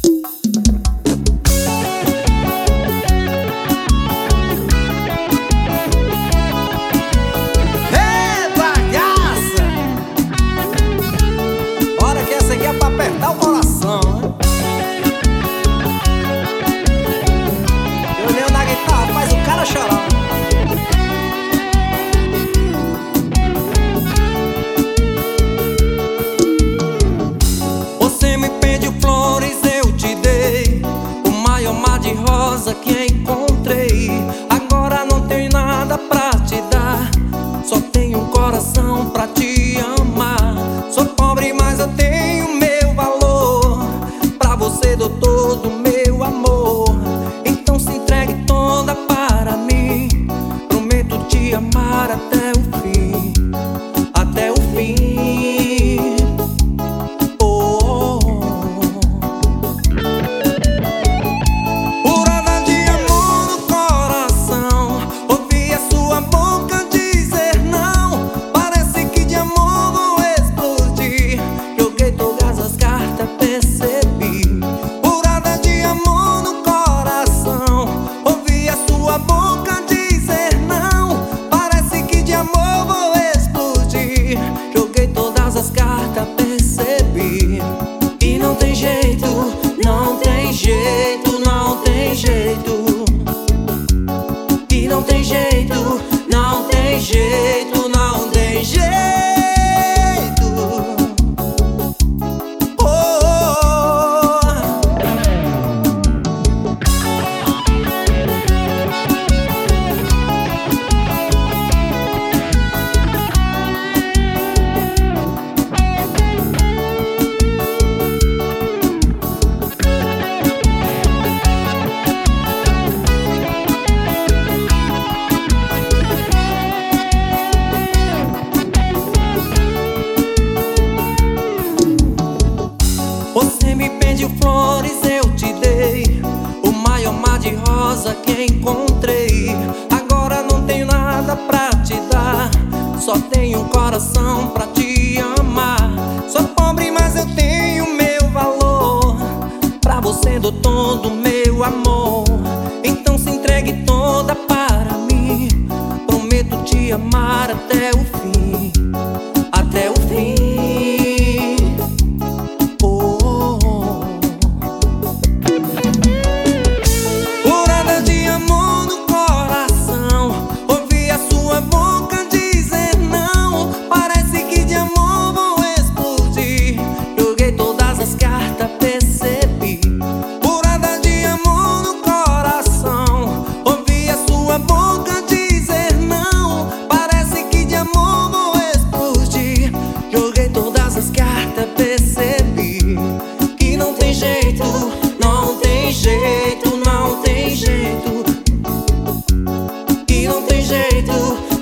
Apertar o coração, né? Eu leio na guitarra, faz o cara chorar. Você me pediu flores, eu te dei o maior mar de rosa que encontrei. Agora não tenho nada pra te dar, só tenho um coração pra te amar. Sou pobre, mas eu tenho meu valor. Pra você dou todo o meu amor. Então se entregue toda para mim. Prometo te amar até o fim. Até o fim. Oh, Purada de amor no coração. Ouvi a sua boca dizer não. Parece que de amor vou explodir. Joguei todas as cartas, percebi. Purada de amor no coração. Ouvi a sua boca dizer não. Parece que de amor vou explodir. Joguei todas as cartas, percebi. E não tem jeito, não tem jeito, não tem jeito. E não tem jeito, não tem jeito, não tem jeito. Você me pediu flores, eu te dei o maior mar de rosa que encontrei. Agora não tenho nada pra te dar, só tenho um coração pra te amar. Sou pobre, mas eu tenho meu valor. Pra você dou todo o meu amor. Então se entregue toda para mim. Prometo te amar até o fim. Até o fim. Percebi que não tem jeito, não tem jeito, não tem jeito. E não tem jeito.